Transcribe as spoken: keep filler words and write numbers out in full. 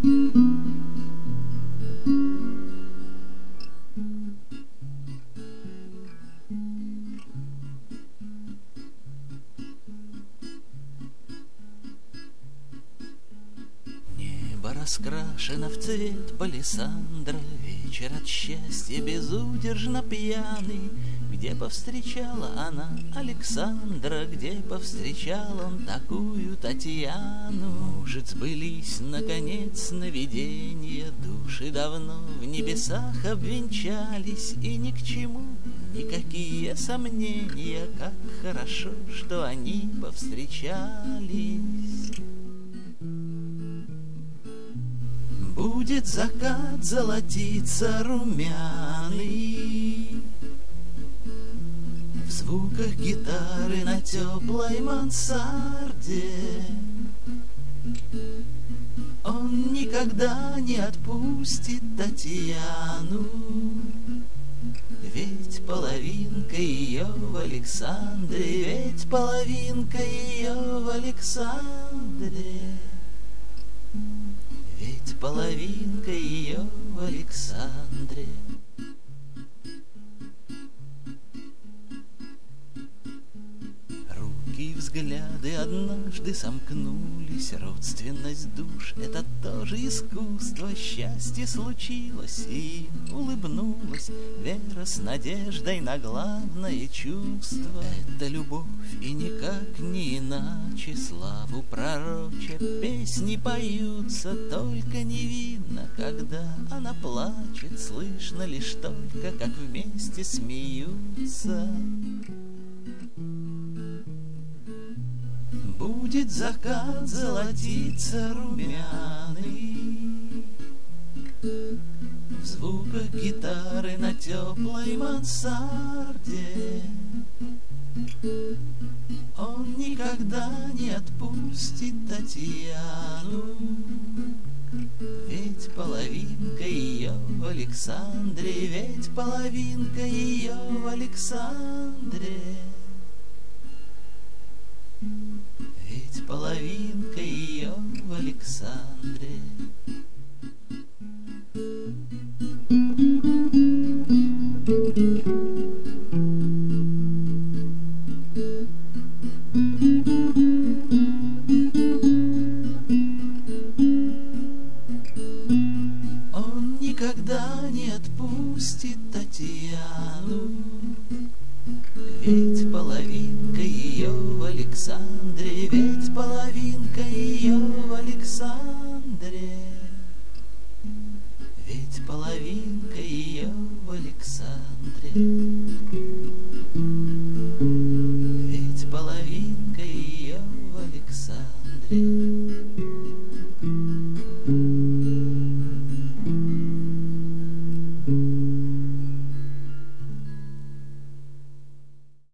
Раскрашена в цвет палисандра, вечер от счастья безудержно пьяный. Где повстречала она Александра, где повстречал он такую Татьяну? Может, сбылись наконец сновидения, души давно в небесах обвенчались, и ни к чему никакие сомнения, как хорошо, что они повстречались. Будет закат золотиться румяный в звуках гитары на теплой мансарде. Он никогда не отпустит Татьяну, ведь половинка ее в Александре, ведь половинка ее в Александре. Ведь половинка ее в Александре. Руки и взгляды однажды сомкнулись, родственность душ — это тоже искусство. Счастье случилось, и улыбнулась Вера с надеждой на главное чувство. Это любовь, и никак не иначе, славу пророча, песни поются, только не видно, когда она плачет, слышно лишь только, как вместе смеются. Будет закат золотиться румяный в звуках гитары на теплой мансарде. Он никогда не отпустит Татьяну, ведь половинка ее в Александре, ведь половинка ее в Александре. Ведь половинка ее в Александре. Он никогда не отпустит Татьяну, ведь половинка ее в Александре, ведь половинка ее в Александре. Ведь половинка ее в Александре. Ведь половинка ее в Александре.